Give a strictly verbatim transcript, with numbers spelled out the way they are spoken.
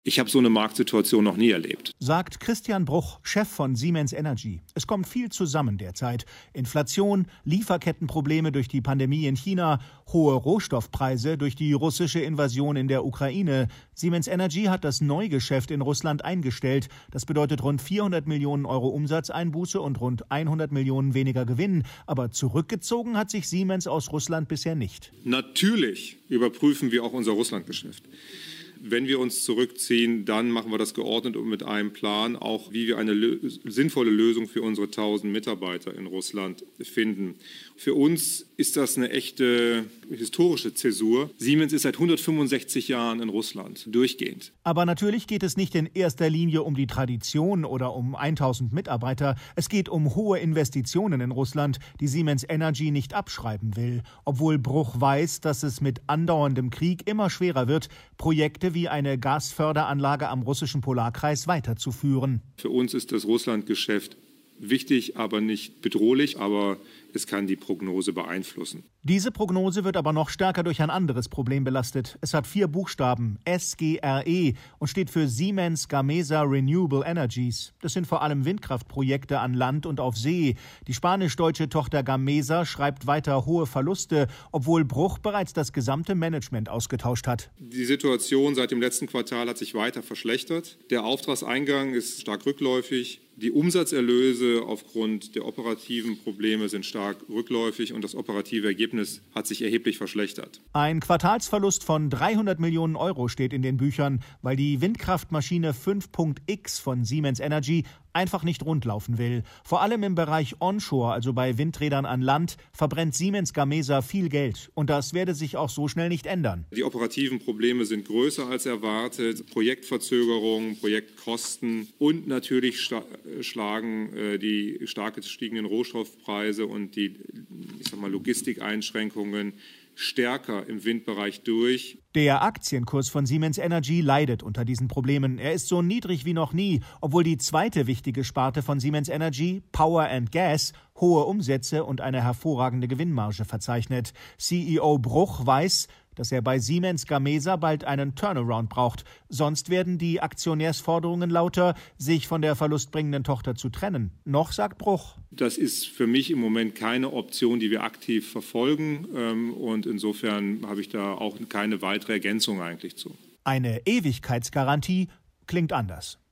Ich habe so eine Marktsituation noch nie erlebt. Sagt Christian Bruch, Chef von Siemens Energy. Es kommt viel zusammen derzeit. Inflation, Lieferkettenprobleme durch die Pandemie in China, hohe Rohstoffpreise durch die russische Invasion in der Ukraine. Siemens Energy hat das Neugeschäft in Russland eingestellt. Das bedeutet rund vierhundert Millionen Euro Umsatzeinbuße und rund hundert Millionen weniger Gewinn. Aber zurückgezogen hat sich Siemens aus Russland bisher nicht. Natürlich überprüfen wir auch unser Russlandgeschäft. Wenn wir uns zurückziehen, dann machen wir das geordnet und mit einem Plan, auch wie wir eine lö- sinnvolle Lösung für unsere tausend Mitarbeiter in Russland finden. Für uns ist das eine echte historische Zäsur. Siemens ist seit hundertfünfundsechzig Jahren in Russland, durchgehend. Aber natürlich geht es nicht in erster Linie um die Tradition oder um tausend Mitarbeiter. Es geht um hohe Investitionen in Russland, die Siemens Energy nicht abschreiben will. Obwohl Bruch weiß, dass es mit andauerndem Krieg immer schwerer wird, Projekte wie eine Gasförderanlage am russischen Polarkreis weiterzuführen. Für uns ist das Russlandgeschäft wichtig, aber nicht bedrohlich, aber es kann die Prognose beeinflussen. Diese Prognose wird aber noch stärker durch ein anderes Problem belastet. Es hat vier Buchstaben, S G R E, und steht für Siemens Gamesa Renewable Energies. Das sind vor allem Windkraftprojekte an Land und auf See. Die spanisch-deutsche Tochter Gamesa schreibt weiter hohe Verluste, obwohl Bruch bereits das gesamte Management ausgetauscht hat. Die Situation seit dem letzten Quartal hat sich weiter verschlechtert. Der Auftragseingang ist stark rückläufig. Die Umsatzerlöse aufgrund der operativen Probleme sind stark rückläufig und das operative Ergebnis hat sich erheblich verschlechtert. Ein Quartalsverlust von dreihundert Millionen Euro steht in den Büchern, weil die Windkraftmaschine fünf Punkt X von Siemens Energy einfach nicht rundlaufen will. Vor allem im Bereich Onshore, also bei Windrädern an Land, verbrennt Siemens Gamesa viel Geld. Und das werde sich auch so schnell nicht ändern. Die operativen Probleme sind größer als erwartet. Projektverzögerungen, Projektkosten und natürlich sta- schlagen äh, die stark gestiegenen Rohstoffpreise und die ich sag mal, Logistikeinschränkungen stärker im Windbereich durch. Der Aktienkurs von Siemens Energy leidet unter diesen Problemen. Er ist so niedrig wie noch nie, obwohl die zweite wichtige Sparte von Siemens Energy, Power and Gas, hohe Umsätze und eine hervorragende Gewinnmarge verzeichnet. C E O Bruch weiß, dass er bei Siemens Gamesa bald einen Turnaround braucht. Sonst werden die Aktionärsforderungen lauter, sich von der verlustbringenden Tochter zu trennen. Noch sagt Bruch: Das ist für mich im Moment keine Option, die wir aktiv verfolgen. Und insofern habe ich da auch keine weitere Ergänzung eigentlich zu. Eine Ewigkeitsgarantie klingt anders.